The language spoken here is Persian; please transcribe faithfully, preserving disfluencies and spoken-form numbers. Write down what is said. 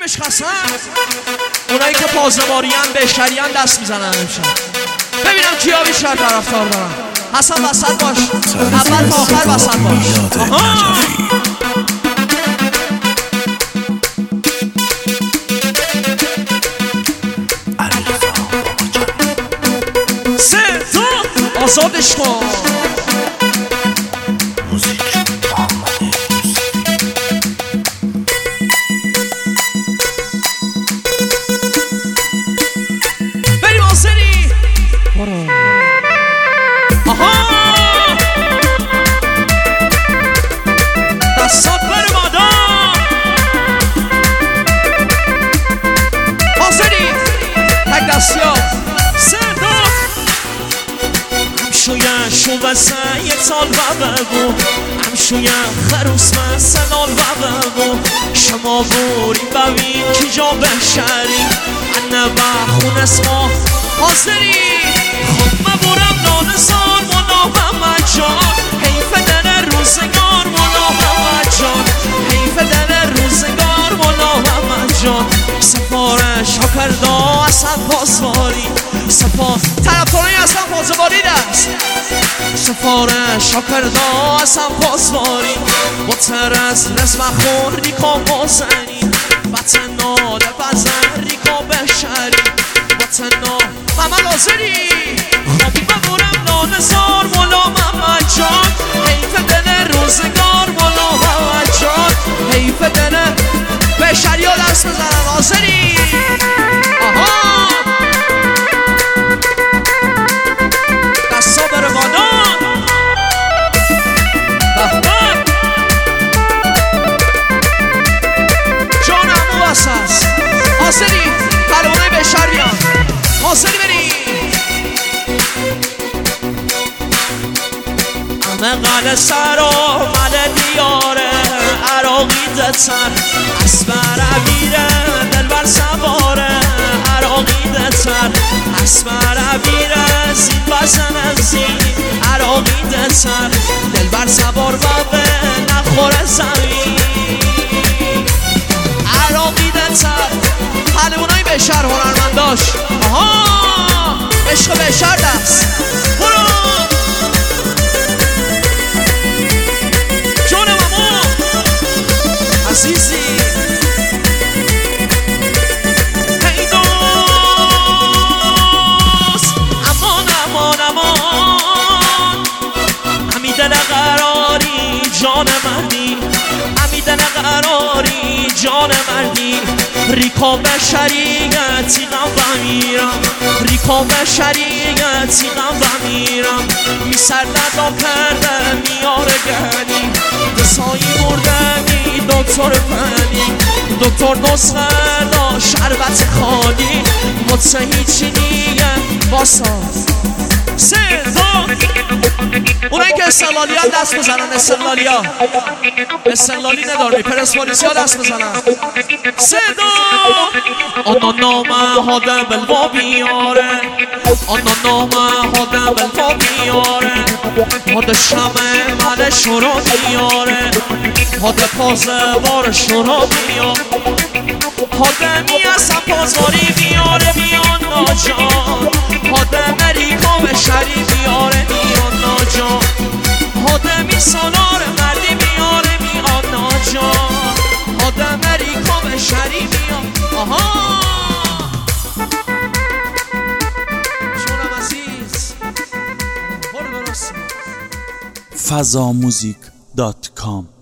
بشخصن اونایی که پازماریان بهشتریان دست میزنن امشب. ببینم کیا بیشتر طرفدار دارن. حسن وسط باش، اول تا آخر وسط باش. آها سه دو آزادش کن. شو وسع یک سال و بگو همشویم خروس مثلال و بگو شما بوریم ببین کی جا بشری انه بخون اسما حاضری خود مبورم نانزار مولا محمد جان حیف دل روزگار مولا محمد جان حیف دل روزگار مولا محمد جان سفارش ها کرده اصلا پاسواری سفار طرفدارای اصلا پاسواری دست سفارش ها کرده اصلا پاسواری با ترس رزم خون ریکا بازنی بطنا ده بزن ریکا بشری بطنا محمد آزری خوابی ببورم نانزار مولا محمد جان حیف دل روزگار مولا محمد جان حیف دل بشری ها دست بزنن آزری. آها دستا بره بالا جان امو واسس حاضری پروانه بشریان حاضری بری همه قل سر و مل دیاره عراقی دتر اسبر عبیره دلبر سواره عراقی دتر اسبر عبیره زین بزن از زین عراقی دتر دلبر سوار بابه نخوره زمین عراقی دتر حلمونای بشر هنرمنداش. آها عشق بشر دست برو جون مامو عزیزی هی دوست امان امان امان همی دل قراری جان مردی همی دل قراری جان مردی ریکا به شریعتی غم بمیرم ریکا به شریعتی غم بمیرم می سر دردام کرده میاره گردی دسایی مردنی دکتر فنی دکتر نسخه دا شربت خالی مدسه هیچی نیه باسا سه دو اونایی که استقلالی ها دست بزنن استقلالی ها استقلالی نداری پرسپولیسی ها دست بزنن سه دو آنا نامه هاده بلوا بیاره آنا نامه هاده بلوا بیاره هاده شمه مل شروع بیاره هاده پازه بار شروع بیاره هاده می اصلا پازواری بیاره بیان ناجان هاده مریکا به شری بیاره بیان ناجان هاده می سالار مردی بیاره بیان ناجان هاده مریکا به شری بیان. آها جونم عزیز برو درست فضاموزیک دات کام